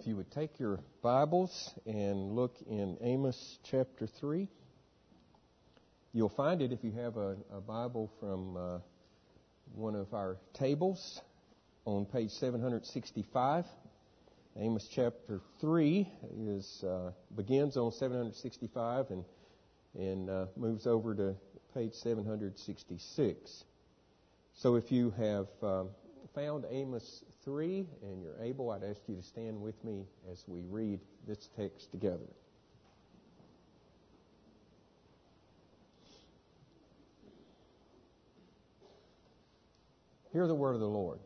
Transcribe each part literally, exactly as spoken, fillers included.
you would take your Bibles and look in Amos chapter three. You'll find it if you have a, a Bible from uh, one of our tables on page seven sixty-five. Amos chapter three is uh, begins on seven sixty-five and and uh, moves over to page seven sixty-six. So if you have uh, found Amos three and you're able, I'd ask you to stand with me as we read this text together. Hear the word of the Lord.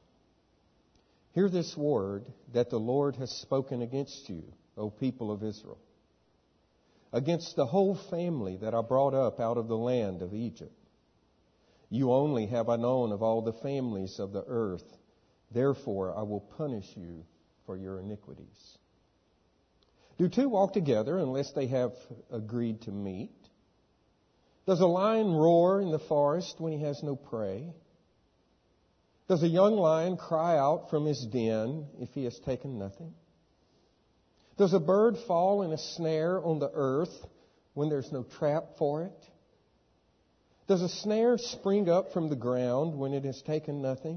Hear this word that the Lord has spoken against you, O people of Israel, against the whole family that I brought up out of the land of Egypt. You only have I known of all the families of the earth. Therefore I will punish you for your iniquities. Do two walk together unless they have agreed to meet? Does a lion roar in the forest when he has no prey? Does a young lion cry out from his den if he has taken nothing? Does a bird fall in a snare on the earth when there's no trap for it? Does a snare spring up from the ground when it has taken nothing?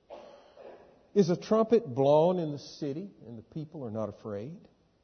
Is a trumpet blown in the city and the people are not afraid?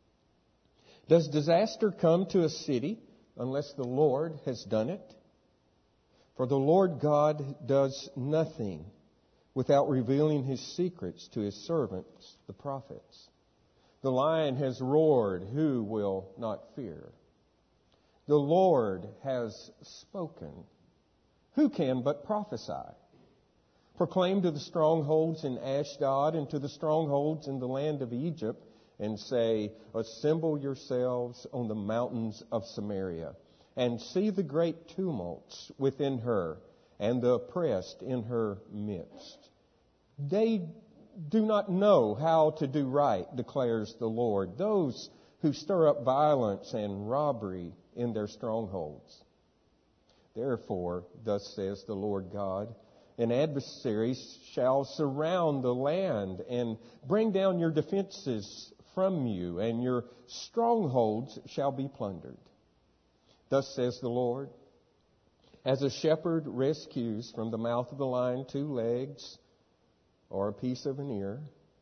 Does disaster come to a city unless the Lord has done it? For the Lord God does nothing without revealing His secrets to His servants, the prophets. The lion has roared, who will not fear? The Lord has spoken, who can but prophesy? Proclaim to the strongholds in Ashdod and to the strongholds in the land of Egypt, and say, assemble yourselves on the mountains of Samaria, and see the great tumults within her, and the oppressed in her midst. They do not know how to do right, declares the Lord, those who stir up violence and robbery in their strongholds. Therefore, thus says the Lord God, an adversary shall surround the land and bring down your defenses from you, and your strongholds shall be plundered. Thus says the Lord, as a shepherd rescues from the mouth of the lion two legs or a piece of an ear,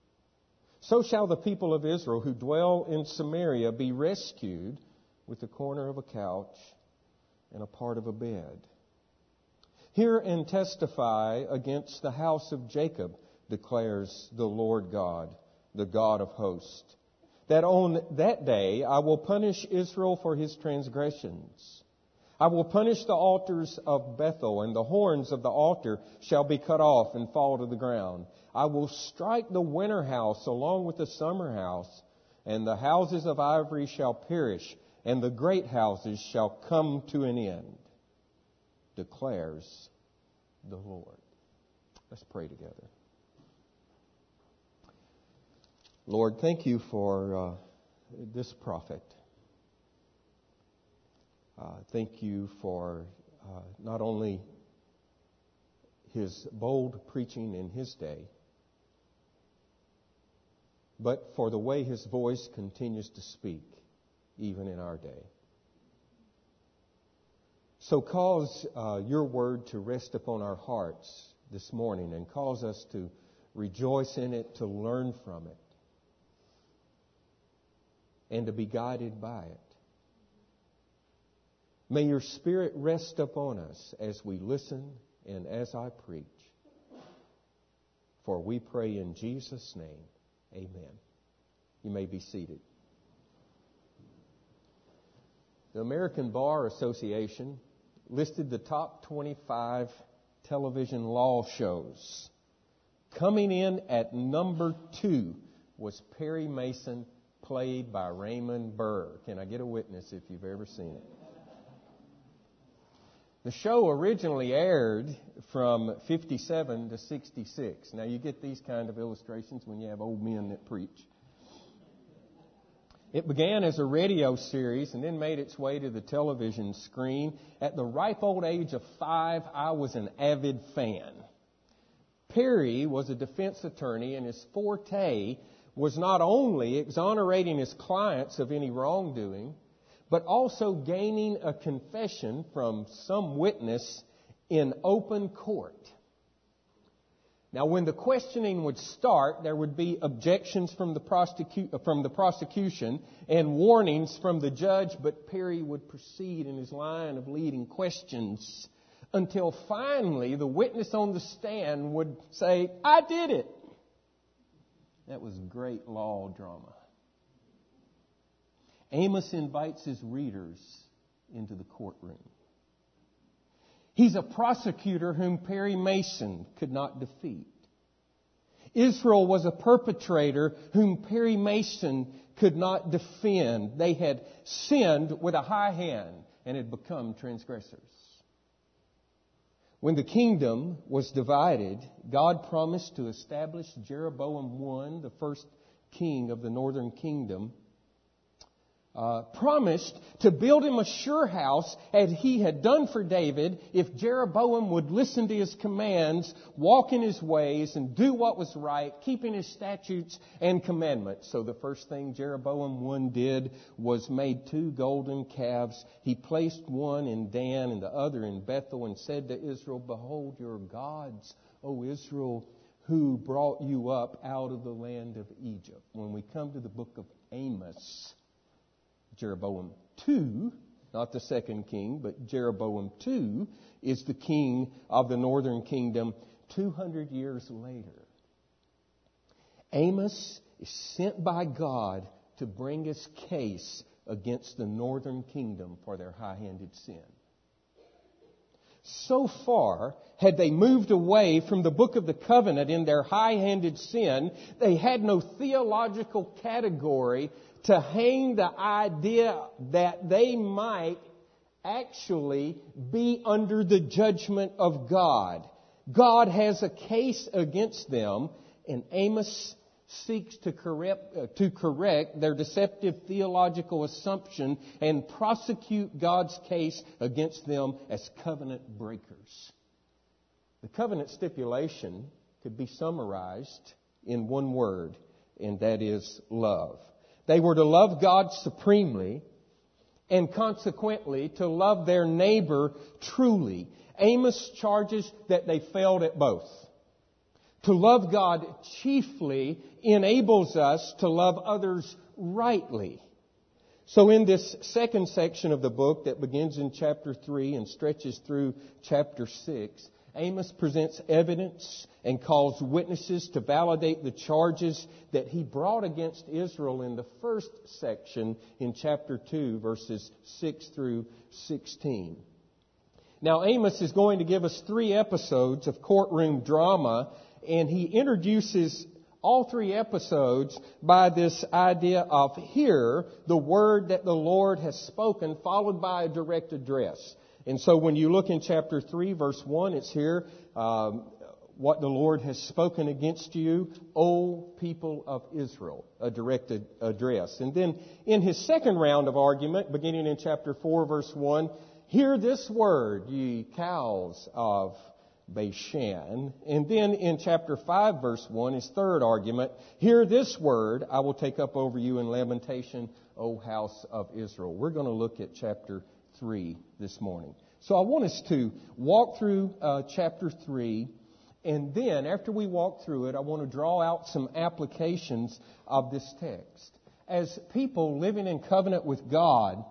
so shall the people of Israel who dwell in Samaria be rescued with the corner of a couch and a part of a bed. Hear and testify against the house of Jacob, declares the Lord God, the God of hosts, that on that day I will punish Israel for his transgressions. I will punish the altars of Bethel, and the horns of the altar shall be cut off and fall to the ground. I will strike the winter house along with the summer house, and the houses of ivory shall perish, and the great houses shall come to an end, declares the Lord. Let's pray together. Lord, thank you for uh, this prophet. Uh, thank you for uh, not only his bold preaching in his day, but for the way his voice continues to speak even in our day. So cause uh, your word to rest upon our hearts this morning, and cause us to rejoice in it, to learn from it, and to be guided by it. May your Spirit rest upon us as we listen and as I preach. For we pray in Jesus' name, amen. You may be seated. The American Bar Association listed the top twenty-five television law shows. Coming in at number two was Perry Mason, played by Raymond Burr. Can I get a witness if you've ever seen it? The show originally aired from fifty-seven to sixty-six. Now, you get these kind of illustrations when you have old men that preach. It began as a radio series and then made its way to the television screen. At the ripe old age of five, I was an avid fan. Perry was a defense attorney, and his forte was not only exonerating his clients of any wrongdoing, but also gaining a confession from some witness in open court. Now, when the questioning would start, there would be objections from the, prosecu- from the prosecution and warnings from the judge, but Perry would proceed in his line of leading questions until finally the witness on the stand would say, "I did it." That was great law drama. Amos invites his readers into the courtroom. He's a prosecutor whom Perry Mason could not defeat. Israel was a perpetrator whom Perry Mason could not defend. They had sinned with a high hand and had become transgressors. When the kingdom was divided, God promised to establish Jeroboam the First, the first king of the northern kingdom, Uh, promised to build him a sure house as he had done for David if Jeroboam would listen to his commands, walk in his ways, and do what was right, keeping his statutes and commandments. So the first thing Jeroboam the First did was made two golden calves. He placed one in Dan and the other in Bethel and said to Israel, "Behold your gods, O Israel, who brought you up out of the land of Egypt." When we come to the book of Amos, Jeroboam the Second, not the second king, but Jeroboam the Second is the king of the northern kingdom two hundred years later. Amos is sent by God to bring his case against the northern kingdom for their high-handed sin. So far, had they moved away from the book of the covenant in their high-handed sin, they had no theological category to hang the idea that they might actually be under the judgment of God. God has a case against them, and Amos seeks to correct, uh, to correct their deceptive theological assumption and prosecute God's case against them as covenant breakers. The covenant stipulation could be summarized in one word, and that is love. They were to love God supremely and consequently to love their neighbor truly. Amos charges that they failed at both. To love God chiefly enables us to love others rightly. So in this second section of the book that begins in chapter three and stretches through chapter six, Amos presents evidence and calls witnesses to validate the charges that he brought against Israel in the first section in chapter two, verses six through sixteen. Now, Amos is going to give us three episodes of courtroom drama, and he introduces all three episodes by this idea of hear the word that the Lord has spoken, followed by a direct address. And so when you look in chapter three, verse one, it's here, um, what the Lord has spoken against you, O people of Israel, a directed address. And then in his second round of argument, beginning in chapter four, verse one, hear this word, ye cows of Bashan. And then in chapter five, verse one, his third argument, hear this word, I will take up over you in lamentation, O house of Israel. We're going to look at chapter three this morning. So I want us to walk through uh, chapter three, and then after we walk through it, I want to draw out some applications of this text. As people living in covenant with God,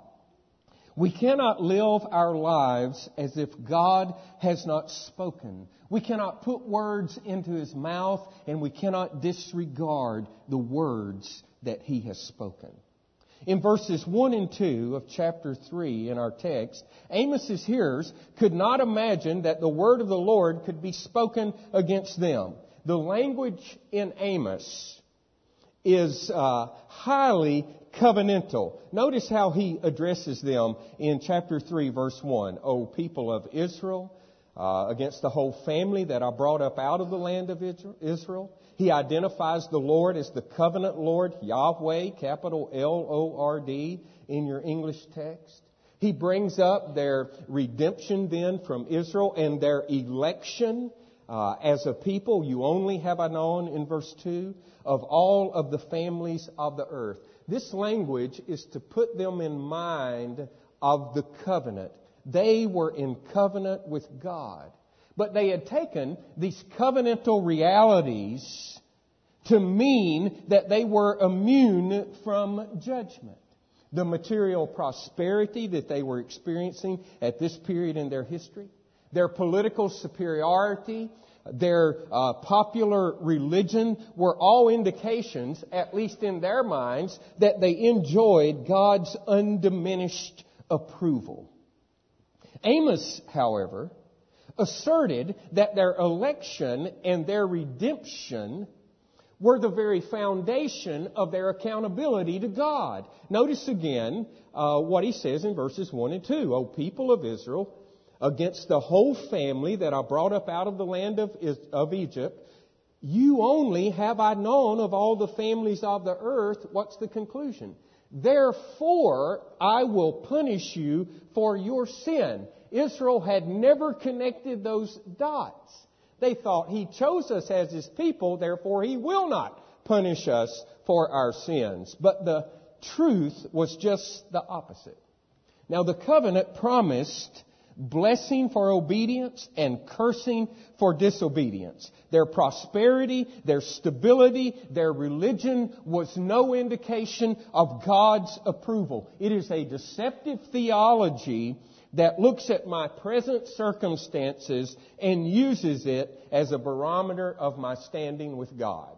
we cannot live our lives as if God has not spoken. We cannot put words into His mouth, and we cannot disregard the words that He has spoken. In verses one and two of chapter three in our text, Amos's hearers could not imagine that the word of the Lord could be spoken against them. The language in Amos is uh, highly covenantal. Notice how he addresses them in chapter three, verse one. O people of Israel, uh, against the whole family that I brought up out of the land of Israel. He identifies the Lord as the covenant Lord, Yahweh, capital L O R D in your English text. He brings up their redemption then from Israel and their election Uh, as a people, you only have I known, in verse two, of all of the families of the earth. This language is to put them in mind of the covenant. They were in covenant with God. But they had taken these covenantal realities to mean that they were immune from judgment. The material prosperity that they were experiencing at this period in their history, their political superiority, their uh, popular religion were all indications, at least in their minds, that they enjoyed God's undiminished approval. Amos, however, asserted that their election and their redemption were the very foundation of their accountability to God. Notice again uh, what he says in verses one and two. O people of Israel, against the whole family that I brought up out of the land of, of Egypt, you only have I known of all the families of the earth. What's the conclusion? Therefore, I will punish you for your sin. Israel had never connected those dots. They thought He chose us as His people, therefore He will not punish us for our sins. But the truth was just the opposite. Now, the covenant promised blessing for obedience and cursing for disobedience. Their prosperity, their stability, their religion was no indication of God's approval. It is a deceptive theology that looks at my present circumstances and uses it as a barometer of my standing with God.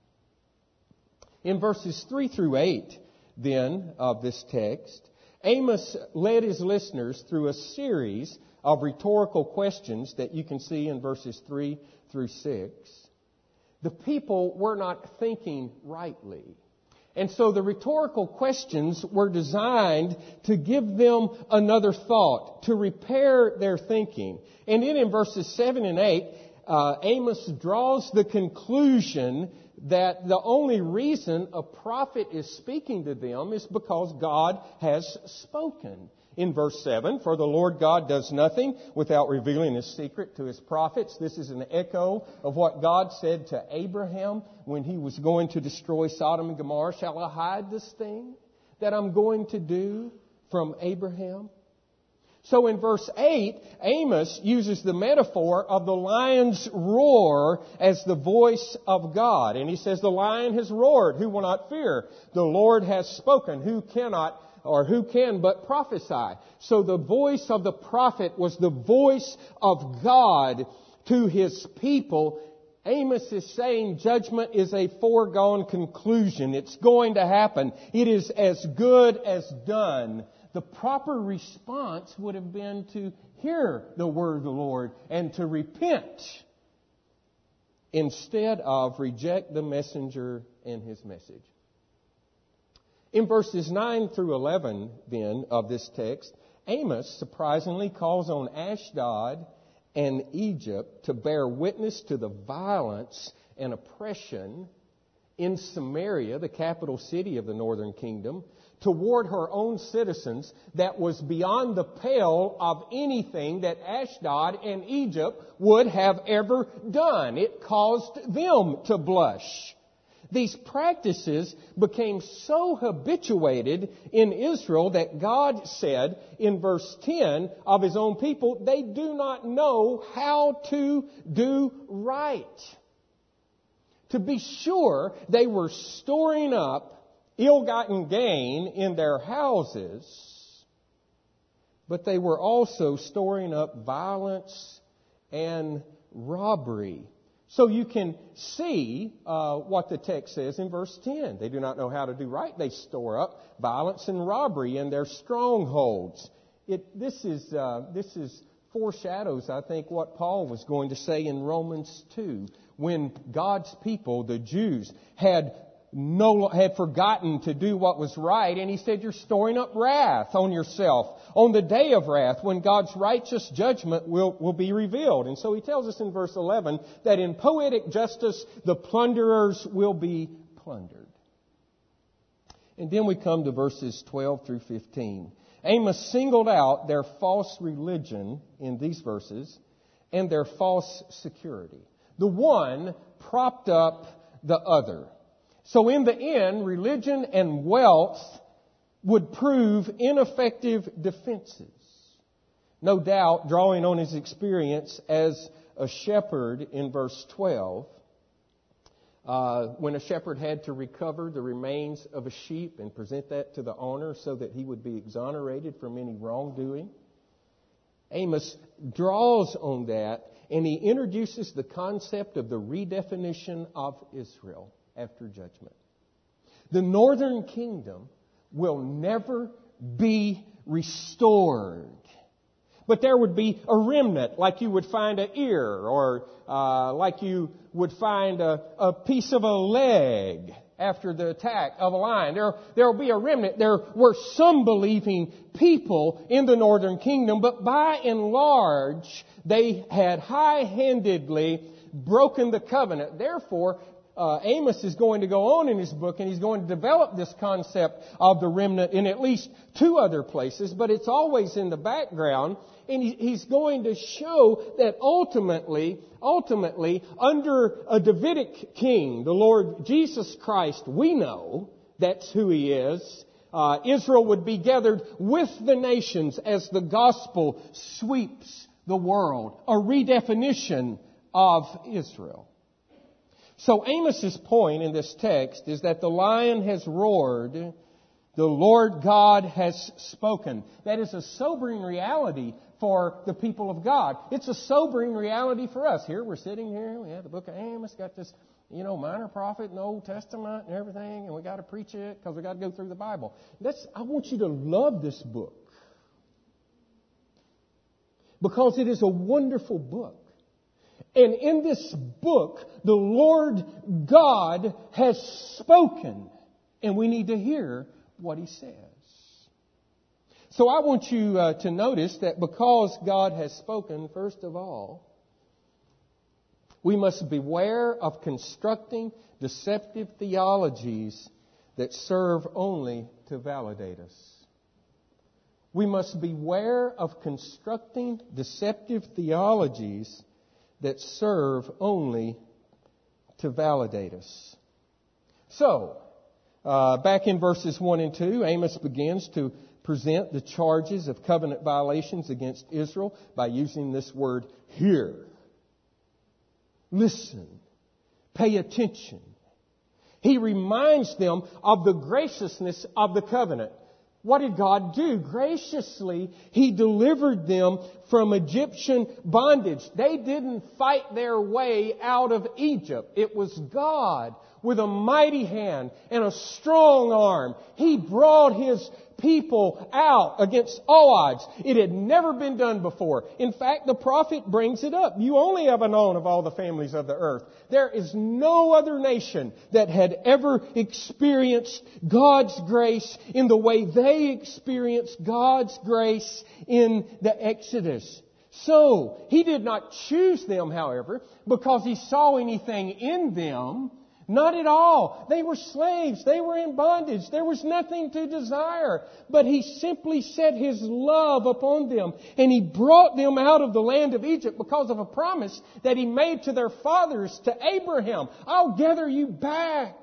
In verses three through eight, then, of this text, Amos led his listeners through a series of rhetorical questions that you can see in verses three through six. The people were not thinking rightly. And so the rhetorical questions were designed to give them another thought, to repair their thinking. And then in verses seven and eight, uh, Amos draws the conclusion that the only reason a prophet is speaking to them is because God has spoken. In verse seven, for the Lord God does nothing without revealing His secret to His prophets. This is an echo of what God said to Abraham when He was going to destroy Sodom and Gomorrah. Shall I hide this thing that I'm going to do from Abraham? So in verse eight, Amos uses the metaphor of the lion's roar as the voice of God. And he says, the lion has roared, who will not fear? The Lord has spoken, who cannot or who can but prophesy? So the voice of the prophet was the voice of God to His people. Amos is saying judgment is a foregone conclusion. It's going to happen. It is as good as done. The proper response would have been to hear the word of the Lord and to repent instead of reject the messenger and his message. In verses nine through eleven, then, of this text, Amos surprisingly calls on Ashdod and Egypt to bear witness to the violence and oppression in Samaria, the capital city of the northern kingdom, toward her own citizens that was beyond the pale of anything that Ashdod and Egypt would have ever done. It caused them to blush. These practices became so habituated in Israel that God said in verse ten of His own people, they do not know how to do right. To be sure, they were storing up ill-gotten gain in their houses, but they were also storing up violence and robbery. So you can see uh, what the text says in verse ten. They do not know how to do right. They store up violence and robbery in their strongholds. It, this is uh, this is foreshadows, I think, what Paul was going to say in Romans two, when God's people, the Jews, had no had forgotten to do what was right, and he said, you're storing up wrath on yourself on the day of wrath when God's righteous judgment will, will be revealed. And so he tells us in verse eleven that in poetic justice the plunderers will be plundered. And then we come to verses twelve through fifteen. Amos singled out their false religion in these verses and their false security. The one propped up the other. So in the end, religion and wealth would prove ineffective defenses. No doubt, drawing on his experience as a shepherd in verse twelve, uh, when a shepherd had to recover the remains of a sheep and present that to the owner so that he would be exonerated from any wrongdoing, Amos draws on that, and he introduces the concept of the redefinition of Israel after judgment. The northern kingdom will never be restored. But there would be a remnant, like you would find an ear, or uh, like you would find a, a piece of a leg after the attack of a lion. There, there will be a remnant. There were some believing people in the northern kingdom, but by and large, they had high-handedly broken the covenant. Therefore, Uh, Amos is going to go on in his book, and he's going to develop this concept of the remnant in at least two other places, but it's always in the background, and he, he's going to show that ultimately, ultimately, under a Davidic king, the Lord Jesus Christ, we know that's who he is, uh, Israel would be gathered with the nations as the gospel sweeps the world, a redefinition of Israel. So Amos's point in this text is that the lion has roared, the Lord God has spoken. That is a sobering reality for the people of God. It's a sobering reality for us. Here we're sitting here, we have the book of Amos, got this, you know, minor prophet in the Old Testament and everything, and we got to preach it because we got to go through the Bible. That's, I want you to love this book because it is a wonderful book. And in this book, the Lord God has spoken, and we need to hear what He says. So I want you uh, to notice that because God has spoken, first of all, we must beware of constructing deceptive theologies that serve only to validate us. We must beware of constructing deceptive theologies that serve only to validate us. So, uh, back in verses one and two, Amos begins to present the charges of covenant violations against Israel by using this word, hear. Listen. Pay attention. He reminds them of the graciousness of the covenant. What did God do? Graciously, He delivered them from Egyptian bondage. They didn't fight their way out of Egypt. It was God with a mighty hand and a strong arm. He brought His people out against all odds. It had never been done before. In fact, the prophet brings it up. You only have known of all the families of the earth. There is no other nation that had ever experienced God's grace in the way they experienced God's grace in the Exodus. So, He did not choose them, however, because He saw anything in them. Not at all. They were slaves. They were in bondage. There was nothing to desire. But He simply set His love upon them. And He brought them out of the land of Egypt because of a promise that He made to their fathers, to Abraham. I'll gather you back.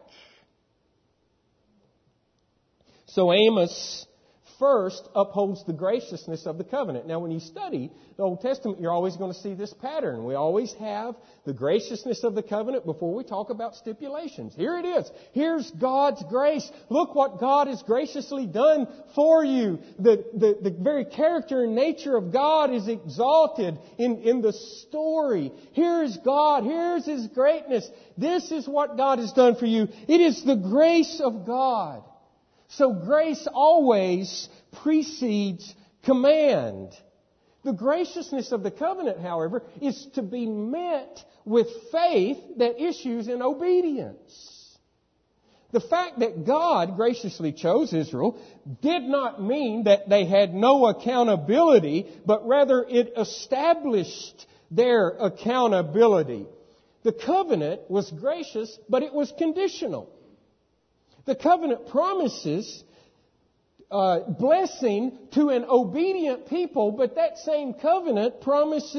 So Amos first upholds the graciousness of the covenant. Now, when you study the Old Testament, you're always going to see this pattern. We always have the graciousness of the covenant before we talk about stipulations. Here it is. Here's God's grace. Look what God has graciously done for you. The, the, the very character and nature of God is exalted in, in the story. Here's God. Here's His greatness. This is what God has done for you. It is the grace of God. So grace always precedes command. The graciousness of the covenant, however, is to be met with faith that issues in obedience. The fact that God graciously chose Israel did not mean that they had no accountability, but rather it established their accountability. The covenant was gracious, but it was conditional. The covenant promises uh, blessing to an obedient people, but that same covenant promises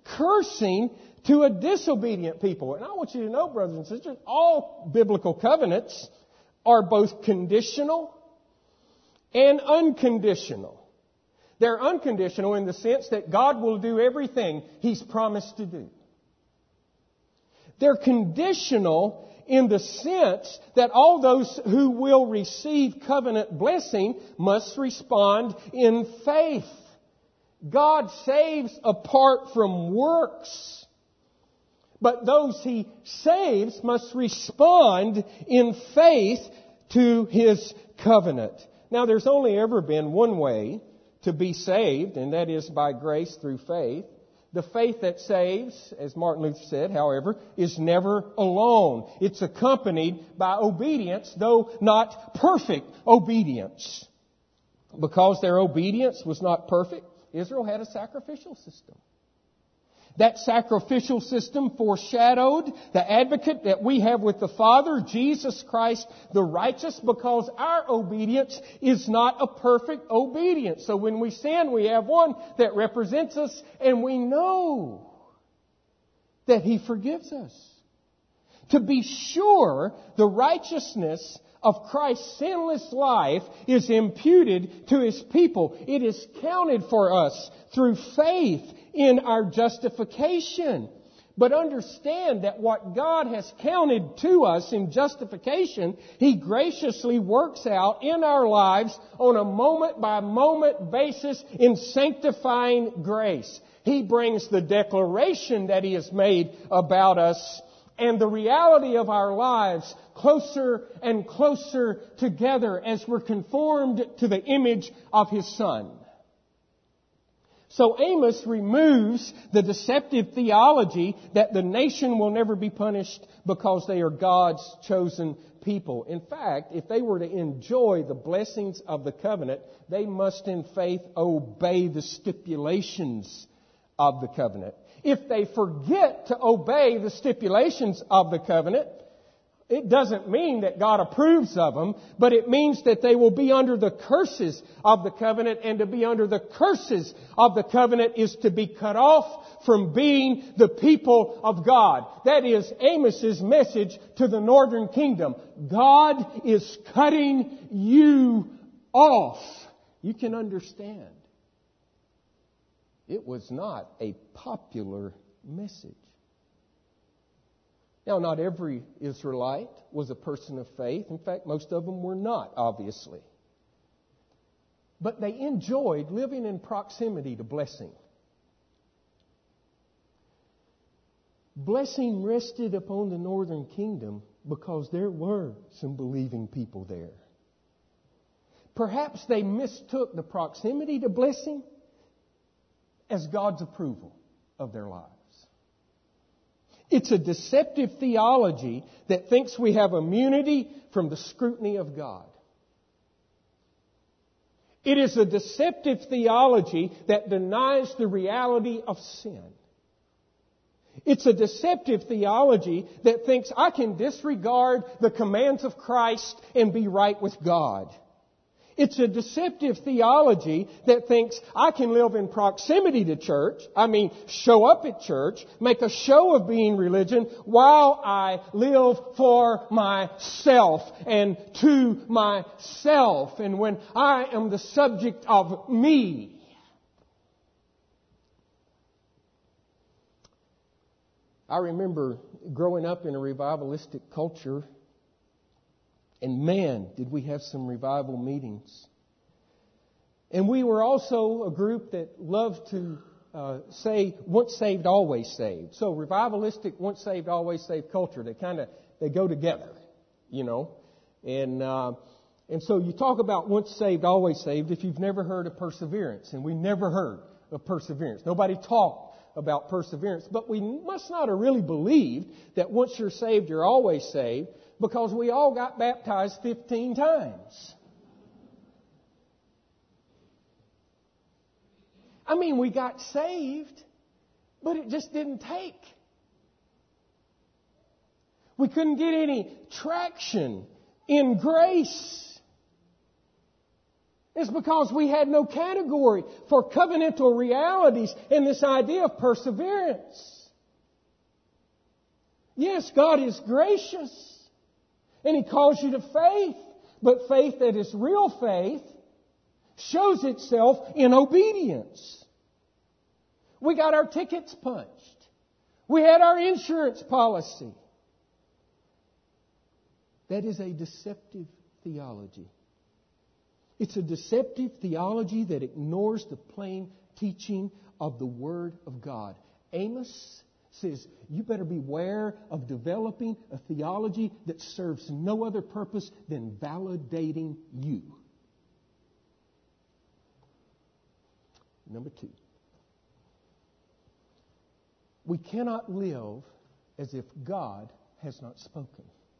cursing to a disobedient people. And I want you to know, brothers and sisters, all biblical covenants are both conditional and unconditional. They're unconditional in the sense that God will do everything He's promised to do. They're conditional in the sense that all those who will receive covenant blessing must respond in faith. God saves apart from works. But those He saves must respond in faith to His covenant. Now, there's only ever been one way to be saved, and that is by grace through faith. The faith that saves, as Martin Luther said, however, is never alone. It's accompanied by obedience, though not perfect obedience. Because their obedience was not perfect, Israel had a sacrificial system. That sacrificial system foreshadowed the advocate that we have with the Father, Jesus Christ the righteous, because our obedience is not a perfect obedience. So when we sin, we have one that represents us, and we know that He forgives us. To be sure, the righteousness of Christ's sinless life is imputed to His people. It is counted for us through faith in our justification. But understand that what God has counted to us in justification, He graciously works out in our lives on a moment-by-moment basis in sanctifying grace. He brings the declaration that He has made about us and the reality of our lives closer and closer together as we're conformed to the image of His Son. So Amos removes the deceptive theology that the nation will never be punished because they are God's chosen people. In fact, if they were to enjoy the blessings of the covenant, they must in faith obey the stipulations of the covenant. If they forget to obey the stipulations of the covenant, it doesn't mean that God approves of them, but it means that they will be under the curses of the covenant, and to be under the curses of the covenant is to be cut off from being the people of God. That is Amos's message to the northern kingdom. God is cutting you off. You can understand. It was not a popular message. Now, not every Israelite was a person of faith. In fact, most of them were not, obviously. But they enjoyed living in proximity to blessing. Blessing rested upon the northern kingdom because there were some believing people there. Perhaps they mistook the proximity to blessing as God's approval of their lives. It's a deceptive theology that thinks we have immunity from the scrutiny of God. It is a deceptive theology that denies the reality of sin. It's a deceptive theology that thinks I can disregard the commands of Christ and be right with God. It's a deceptive theology that thinks I can live in proximity to church, I mean show up at church, make a show of being religion while I live for myself and to myself, and when I am the subject of me. I remember growing up in a revivalistic culture. And man, did we have some revival meetings. And we were also a group that loved to uh, say, once saved, always saved. So revivalistic, once saved, always saved culture, they kind of, they go together, you know. And uh, and so you talk about once saved, always saved if you've never heard of perseverance. And we never heard of perseverance. Nobody talked about perseverance. But we must not have really believed that once you're saved, you're always saved, because we all got baptized fifteen times. I mean, we got saved, but it just didn't take. We couldn't get any traction in grace. It's because we had no category for covenantal realities and this idea of perseverance. Yes, God is gracious, and He calls you to faith, but faith that is real faith shows itself in obedience. We got our tickets punched. We had our insurance policy. That is a deceptive theology. It's a deceptive theology that ignores the plain teaching of the Word of God. Amos says, you better beware of developing a theology that serves no other purpose than validating you. Number two. We cannot live as if God has not spoken.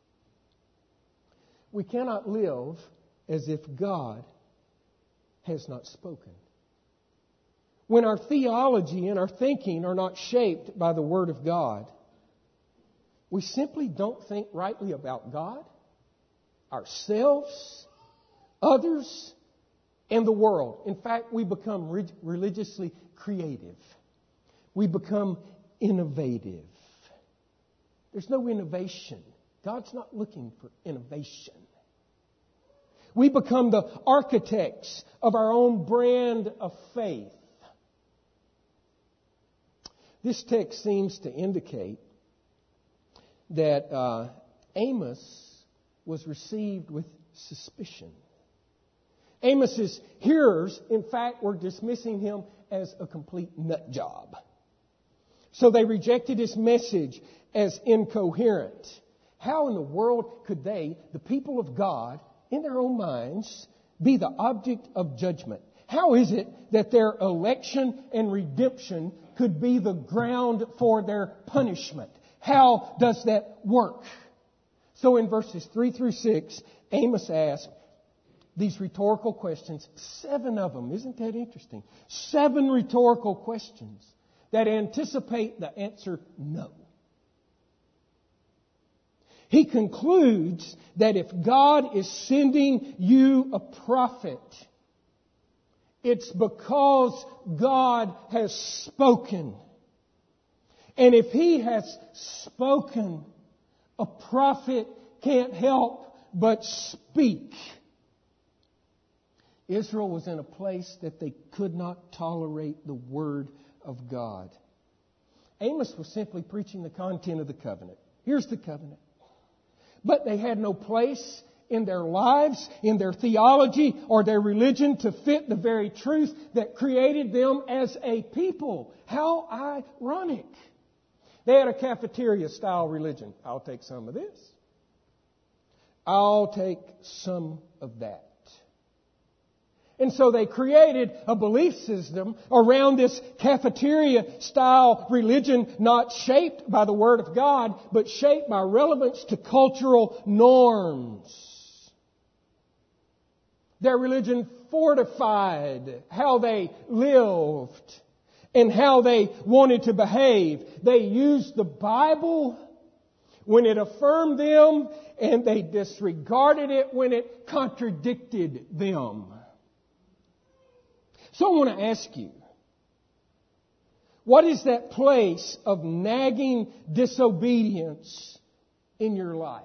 We cannot live as if God has not spoken. When our theology and our thinking are not shaped by the Word of God, we simply don't think rightly about God, ourselves, others, and the world. In fact, we become re- religiously creative. We become innovative. There's no innovation. God's not looking for innovation. We become the architects of our own brand of faith. This text seems to indicate that uh, Amos was received with suspicion. Amos's hearers, in fact, were dismissing him as a complete nut job. So they rejected his message as incoherent. How in the world could they, the people of God, in their own minds, be the object of judgment? How is it that their election and redemption could be the ground for their punishment? How does that work? So in verses three through six, Amos asked these rhetorical questions, seven of them. Isn't that interesting? Seven rhetorical questions that anticipate the answer no. He concludes that if God is sending you a prophet, it's because God has spoken. And if He has spoken, a prophet can't help but speak. Israel was in a place that they could not tolerate the Word of God. Amos was simply preaching the content of the covenant. Here's the covenant. But they had no place in their lives, in their theology, or their religion to fit the very truth that created them as a people. How ironic. They had a cafeteria-style religion. I'll take some of this. I'll take some of that. And so they created a belief system around this cafeteria-style religion, not shaped by the Word of God, but shaped by relevance to cultural norms. Their religion fortified how they lived and how they wanted to behave. They used the Bible when it affirmed them, and they disregarded it when it contradicted them. So I want to ask you, what is that place of nagging disobedience in your life?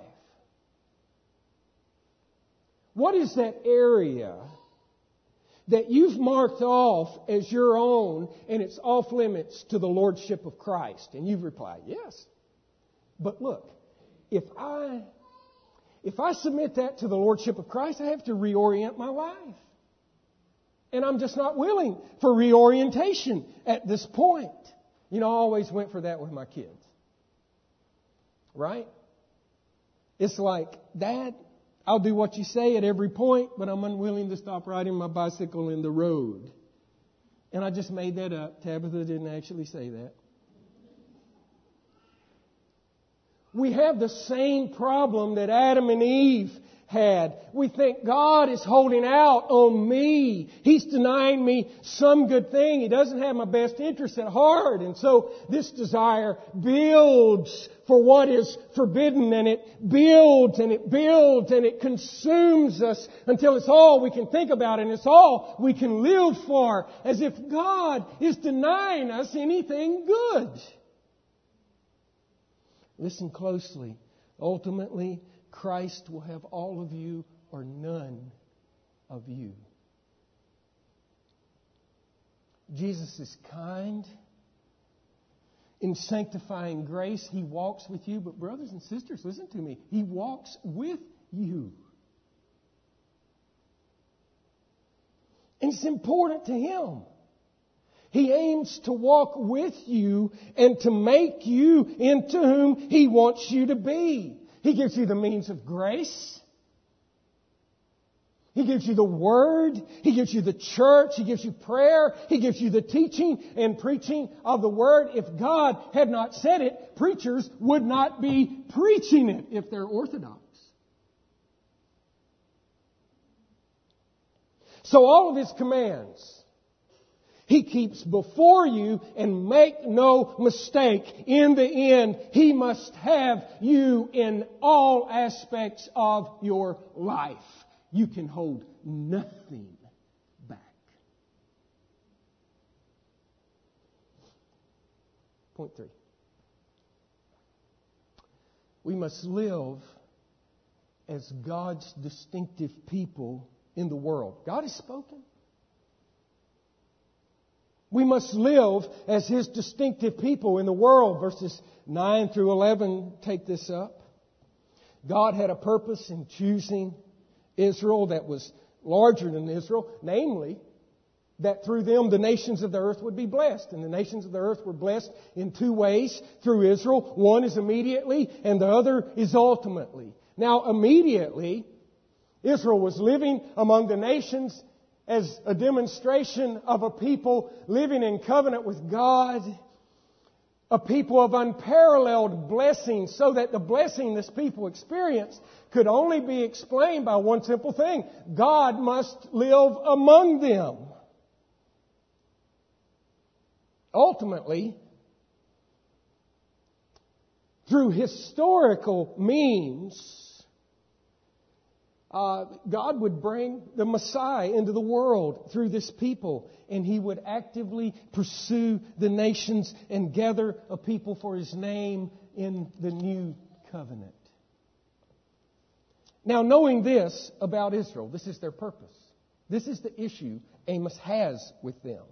What is that area that you've marked off as your own and it's off limits to the Lordship of Christ? And you've replied, yes. But look, if I, if I submit that to the Lordship of Christ, I have to reorient my life. And I'm just not willing for reorientation at this point. You know, I always went for that with my kids. Right? It's like, Dad, I'll do what you say at every point, but I'm unwilling to stop riding my bicycle in the road. And I just made that up. Tabitha didn't actually say that. We have the same problem that Adam and Eve had. We think God is holding out on me. He's denying me some good thing. He doesn't have my best interest at heart. And so this desire builds for what is forbidden, and it builds and it builds and it consumes us until it's all we can think about and it's all we can live for, as if God is denying us anything good. Listen closely. Ultimately, Christ will have all of you or none of you. Jesus is kind. In sanctifying grace, He walks with you. But brothers and sisters, listen to me. He walks with you. And it's important to Him. He aims to walk with you and to make you into whom He wants you to be. He gives you the means of grace. He gives you the Word. He gives you the church. He gives you prayer. He gives you the teaching and preaching of the Word. If God had not said it, preachers would not be preaching it if they're orthodox. So all of His commands He keeps before you, and make no mistake, in the end, He must have you in all aspects of your life. You can hold nothing back. Point three. We must live as God's distinctive people in the world. God has spoken. We must live as His distinctive people in the world. Verses nine through eleven take this up. God had a purpose in choosing Israel that was larger than Israel, namely, that through them the nations of the earth would be blessed. And the nations of the earth were blessed in two ways through Israel. One is immediately, and the other is ultimately. Now, immediately, Israel was living among the nations as a demonstration of a people living in covenant with God, a people of unparalleled blessing, so that the blessing this people experienced could only be explained by one simple thing: God must live among them. Ultimately, through historical means, Uh, God would bring the Messiah into the world through this people, and He would actively pursue the nations and gather a people for His name in the new covenant. Now, knowing this about Israel, this is their purpose. This is the issue Amos has with them.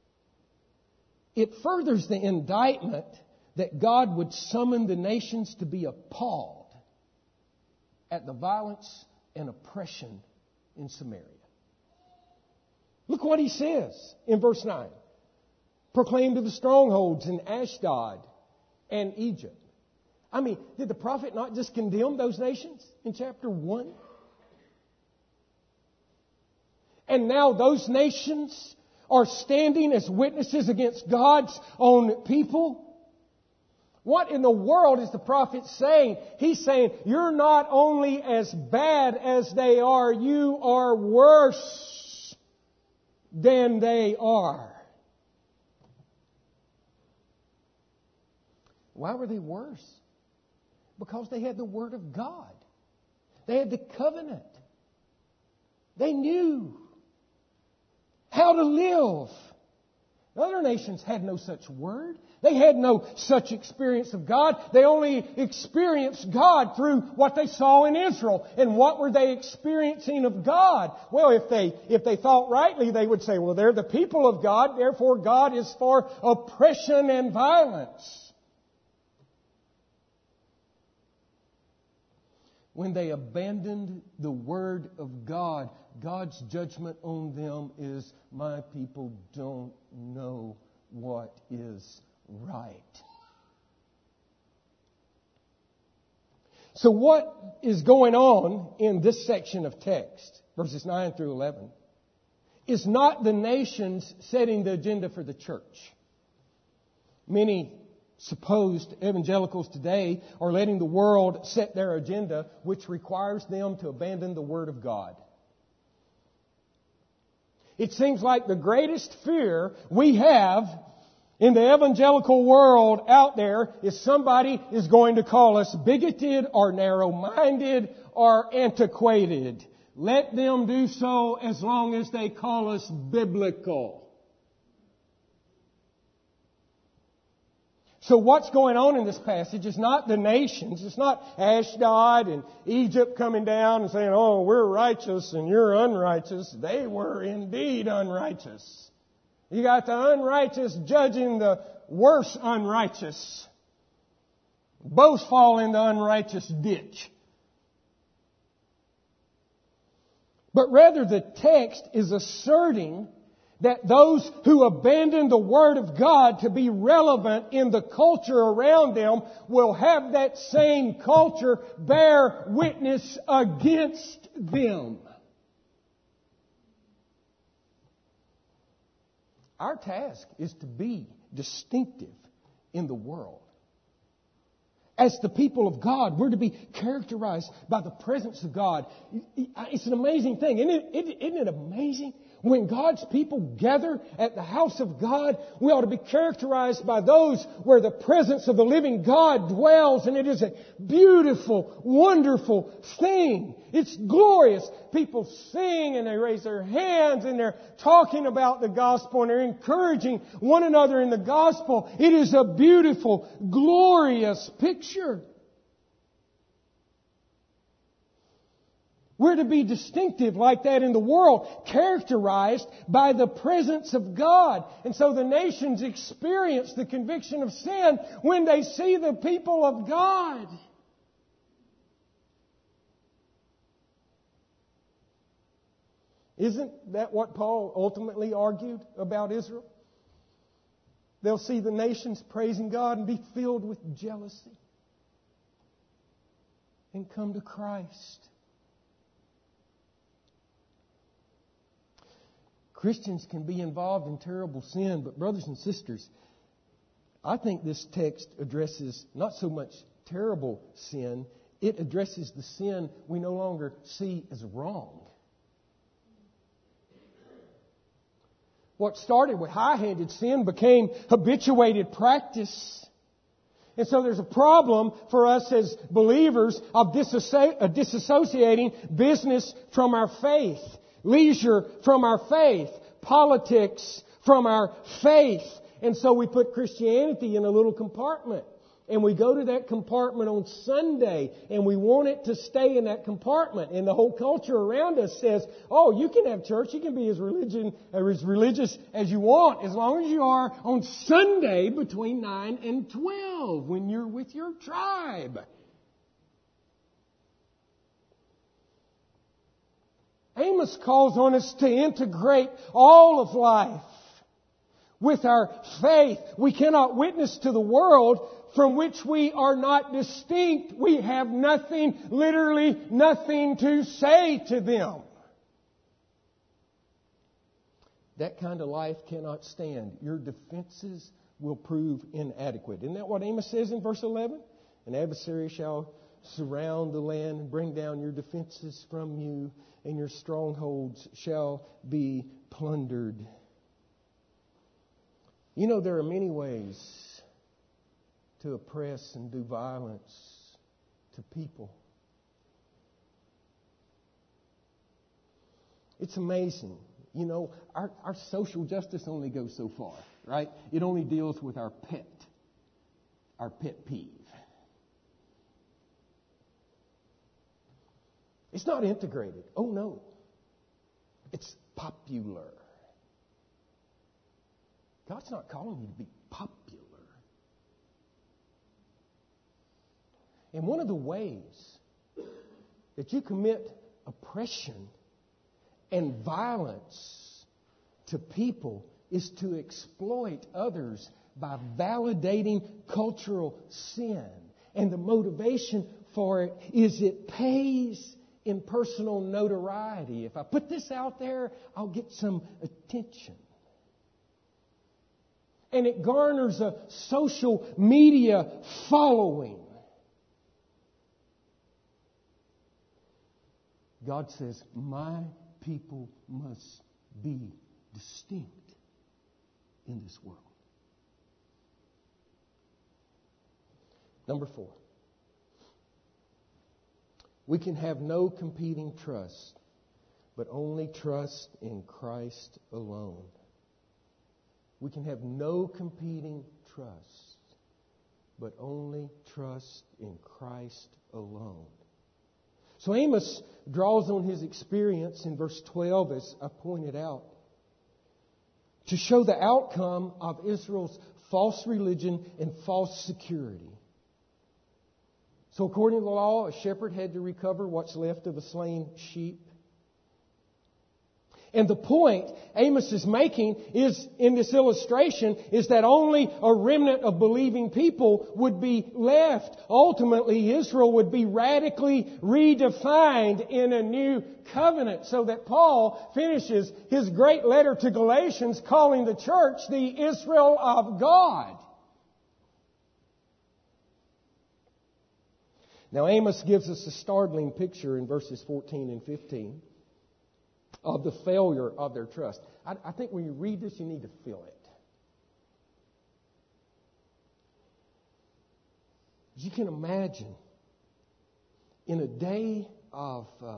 It furthers the indictment that God would summon the nations to be appalled at the violence and oppression in Samaria. Look what he says in verse nine. Proclaim to the strongholds in Ashdod and Egypt. I mean, did the prophet not just condemn those nations in chapter one? And now those nations are standing as witnesses against God's own people? What in the world is the prophet saying? He's saying, you're not only as bad as they are, you are worse than they are. Why were they worse? Because they had the Word of God. They had the covenant. They knew how to live. Other nations had no such word. They had no such experience of God. They only experienced God through what they saw in Israel. And what were they experiencing of God? Well, if they if they thought rightly, they would say, well, they're the people of God, therefore God is for oppression and violence. When they abandoned the Word of God, God's judgment on them is, my people don't know what is right. So what is going on in this section of text, verses nine through eleven, is not the nations setting the agenda for the church. Many supposed evangelicals today are letting the world set their agenda, which requires them to abandon the Word of God. It seems like the greatest fear we have in the evangelical world out there is somebody is going to call us bigoted or narrow-minded or antiquated. Let them do so as long as they call us biblical. So what's going on in this passage is not the nations. It's not Ashdod and Egypt coming down and saying, oh, we're righteous and you're unrighteous. They were indeed unrighteous. You got the unrighteous judging the worse unrighteous. Both fall in the unrighteous ditch. But rather the text is asserting that those who abandon the Word of God to be relevant in the culture around them will have that same culture bear witness against them. Our task is to be distinctive in the world. As the people of God, we're to be characterized by the presence of God. It's an amazing thing. Isn't it, isn't it amazing? When God's people gather at the house of God, we ought to be characterized by those where the presence of the living God dwells, and it is a beautiful, wonderful thing. It's glorious. People sing and they raise their hands and they're talking about the gospel and they're encouraging one another in the gospel. It is a beautiful, glorious picture. We're to be distinctive like that in the world, characterized by the presence of God. And so the nations experience the conviction of sin when they see the people of God. Isn't that what Paul ultimately argued about Israel? They'll see the nations praising God and be filled with jealousy and come to Christ. Christians can be involved in terrible sin, but brothers and sisters, I think this text addresses not so much terrible sin, it addresses the sin we no longer see as wrong. What started with high-handed sin became habituated practice. And so there's a problem for us as believers of disasso- disassociating business from our faith, leisure from our faith, politics from our faith. And so we put Christianity in a little compartment. And we go to that compartment on Sunday and we want it to stay in that compartment. And the whole culture around us says, oh, you can have church, you can be as religion, as religious as you want, as long as you are on Sunday between nine and twelve when you're with your tribe. Amos calls on us to integrate all of life with our faith. We cannot witness to the world from which we are not distinct. We have nothing, literally nothing to say to them. That kind of life cannot stand. Your defenses will prove inadequate. Isn't that what Amos says in verse eleven? An adversary shall surround the land and bring down your defenses from you, and your strongholds shall be plundered. You know, there are many ways to oppress and do violence to people. It's amazing. You know, our, our social justice only goes so far, right? It only deals with our pet, our pet peeve. It's not integrated. Oh, no. It's popular. God's not calling you to be popular. And one of the ways that you commit oppression and violence to people is to exploit others by validating cultural sin. And the motivation for it is it pays in personal notoriety. If I put this out there, I'll get some attention. and it garners a social media following. God says, my people must be distinct in this world. Number four. We can have no competing trust, but only trust in Christ alone. We can have no competing trust, but only trust in Christ alone. So Amos draws on his experience in verse twelve, as I pointed out, to show the outcome of Israel's false religion and false security. So according to the law, a shepherd had to recover what's left of a slain sheep. And the point Amos is making is, in this illustration, is that only a remnant of believing people would be left. Ultimately, Israel would be radically redefined in a new covenant, so that Paul finishes his great letter to Galatians calling the church the Israel of God. Now, Amos gives us a startling picture in verses fourteen and fifteen of the failure of their trust. I, I think when you read this, you need to feel it. As you can imagine, in a day of uh,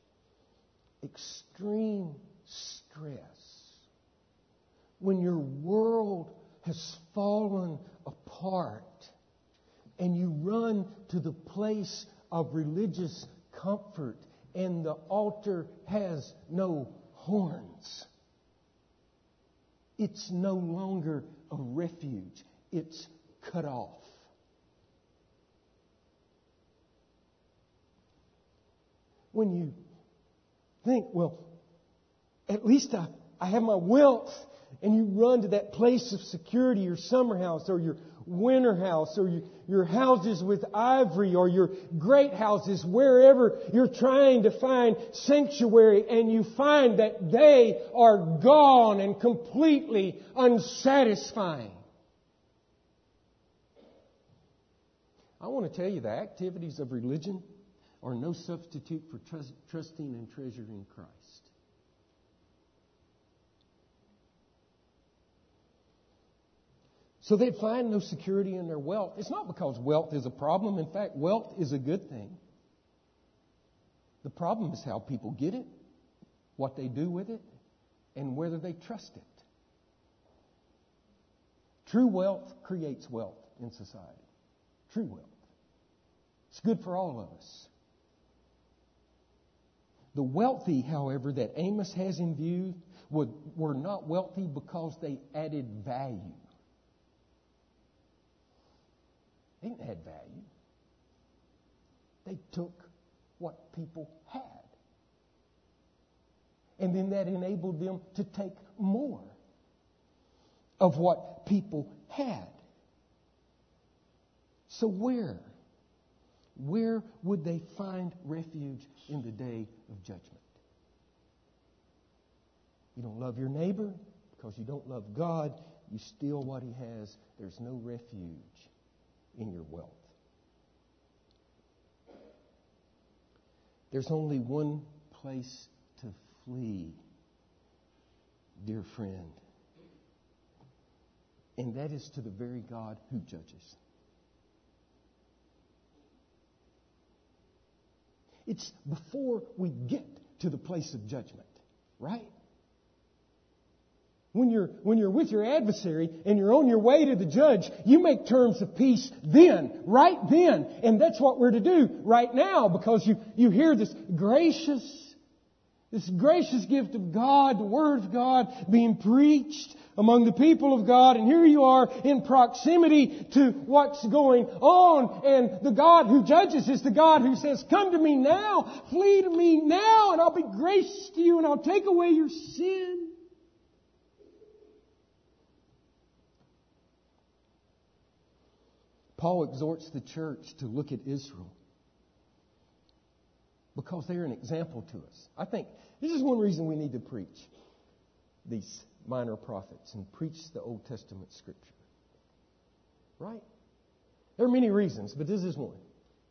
extreme stress, when your world has fallen apart, and you run to the place of religious comfort, and the altar has no horns. It's no longer a refuge. It's cut off. When you think, well, at least I, I have my wealth, and you run to that place of security, your summer house or your winter house or your, your houses with ivory or your great houses, wherever you're trying to find sanctuary, and you find that they are gone and completely unsatisfying. I want to tell you, the activities of religion are no substitute for trust, trusting and treasuring Christ. So they'd find no security in their wealth. It's not because wealth is a problem. In fact, wealth is a good thing. The problem is how people get it, what they do with it, and whether they trust it. True wealth creates wealth in society. True wealth. It's good for all of us. The wealthy, however, that Amos has in view would, were not wealthy because they added value. They didn't add value. They took what people had. And then that enabled them to take more of what people had. So where? Where would they find refuge in the day of judgment? You don't love your neighbor because you don't love God. You steal what he has. There's no refuge in your wealth. There's only one place to flee, dear friend, and that is to the very God who judges. It's before we get to the place of judgment, right? When you're, when you're with your adversary and you're on your way to the judge, you make terms of peace then, right then. And that's what we're to do right now, because you, you hear this gracious, this gracious gift of God, the Word of God being preached among the people of God. And here you are in proximity to what's going on. And the God who judges is the God who says, come to me now, flee to me now, and I'll be gracious to you and I'll take away your sin. Paul exhorts the church to look at Israel because they're an example to us. I think this is one reason we need to preach these minor prophets and preach the Old Testament Scripture? Right? There are many reasons, but this is one.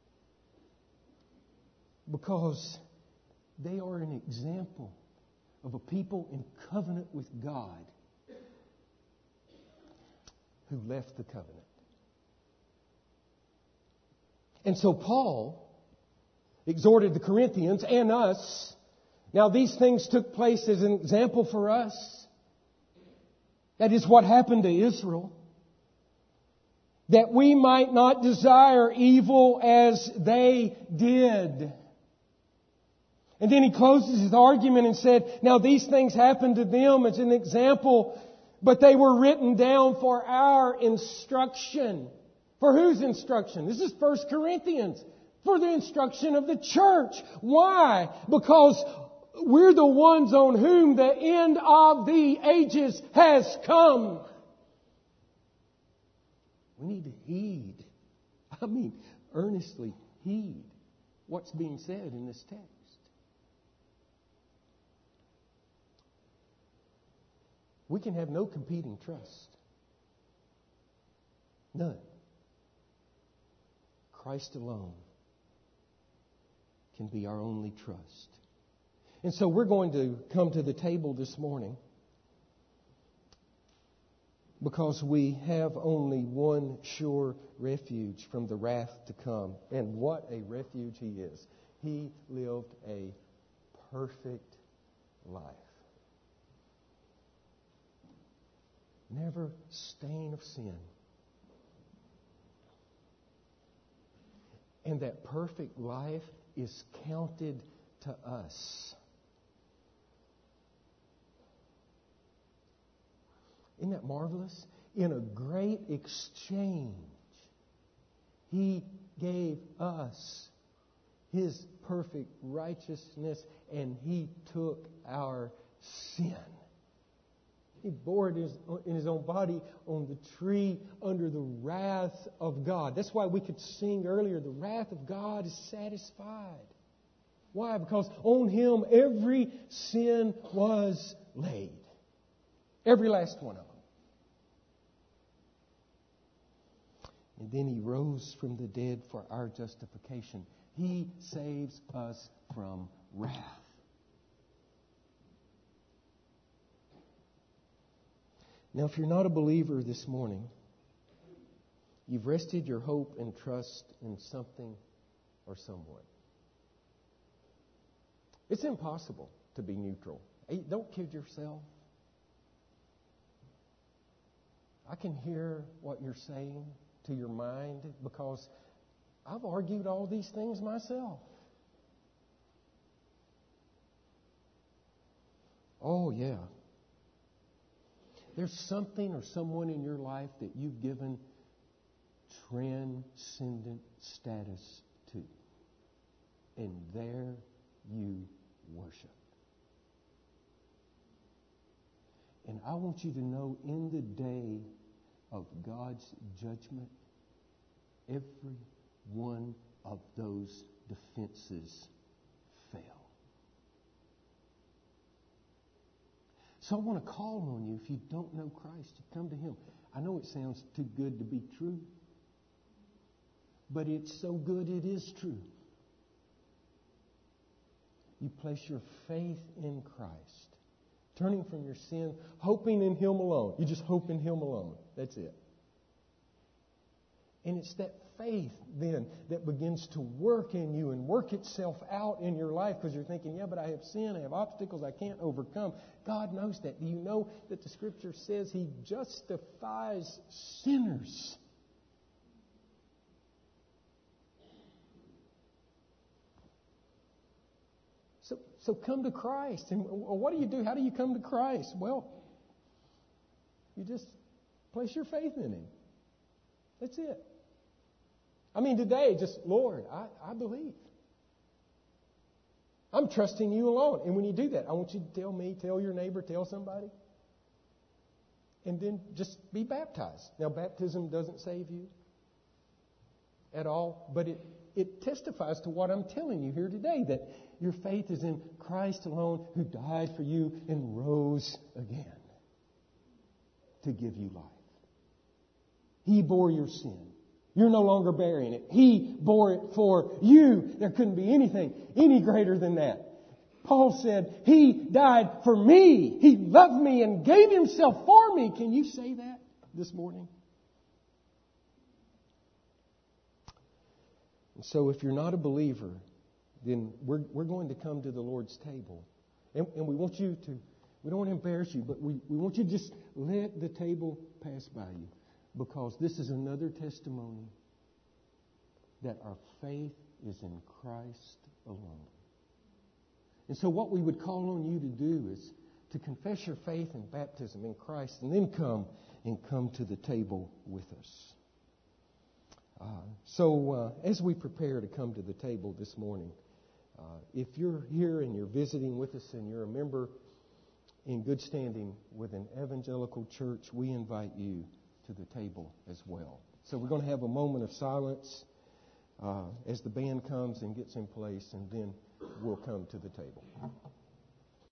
Because they are an example of a people in covenant with God who left the covenant. And so Paul exhorted the Corinthians and us. Now these things took place as an example for us. That is what happened to Israel. That we might not desire evil as they did. And then he closes his argument and said, now these things happened to them as an example, but they were written down for our instruction. For whose instruction? This is First Corinthians. For the instruction of the church. Why? Because we're the ones on whom the end of the ages has come. We need to heed. I mean, earnestly heed what's being said in this text. We can have no competing trust. None. Christ alone can be our only trust. And so we're going to come to the table this morning because we have only one sure refuge from the wrath to come. And what a refuge He is. He lived a perfect life. Never stain of sin. And that perfect life is counted to us. Isn't that marvelous? In a great exchange, He gave us His perfect righteousness and He took our sin. He bore it in His own body on the tree under the wrath of God. That's why we could sing earlier, the wrath of God is satisfied. Why? Because on Him every sin was laid. Every last one of them. And then He rose from the dead for our justification. He saves us from wrath. Now, if you're not a believer this morning, you've rested your hope and trust in something or someone. It's impossible to be neutral. Hey, don't kid yourself. I can hear what you're saying to your mind because I've argued all these things myself. Oh, yeah. There's something or someone in your life that you've given transcendent status to. And there you worship. And I want you to know in the day of God's judgment, every one of those defenses fail. So I want to call on you, if you don't know Christ, to come to Him. I know it sounds too good to be true, but it's so good it is true. You place your faith in Christ, turning from your sin, hoping in Him alone. You just hope in Him alone. That's it. And it's that faith then that begins to work in you and work itself out in your life because you're thinking, yeah, but I have sin, I have obstacles I can't overcome. God knows that. Do you know that the Scripture says He justifies sinners? So, so come to Christ. And what do you do? How do you come to Christ? Well, you just place your faith in Him. That's it. I mean, today, just, Lord, I, I believe. I'm trusting You alone. And when you do that, I want you to tell me, tell your neighbor, tell somebody. And then just be baptized. Now, baptism doesn't save you at all, but it, it testifies to what I'm telling you here today, that your faith is in Christ alone, who died for you and rose again. to give you life. He bore your sin. You're no longer bearing it. He bore it for you. There couldn't be anything any greater than that. Paul said, He died for me. He loved me and gave Himself for me. Can you say that this morning? And so if you're not a believer, then we're, we're going to come to the Lord's table. And, and we want you to, we don't want to embarrass you, but we, we want you to just let the table pass by you. Because this is another testimony that our faith is in Christ alone. And so what we would call on you to do is to confess your faith and baptism in Christ and then come and come to the table with us. Uh, so uh, as we prepare to come to the table this morning, uh, if you're here and you're visiting with us and you're a member in good standing with an evangelical church, we invite you to the table as well. So we're going to have a moment of silence uh, as the band comes and gets in place, and then we'll come to the table.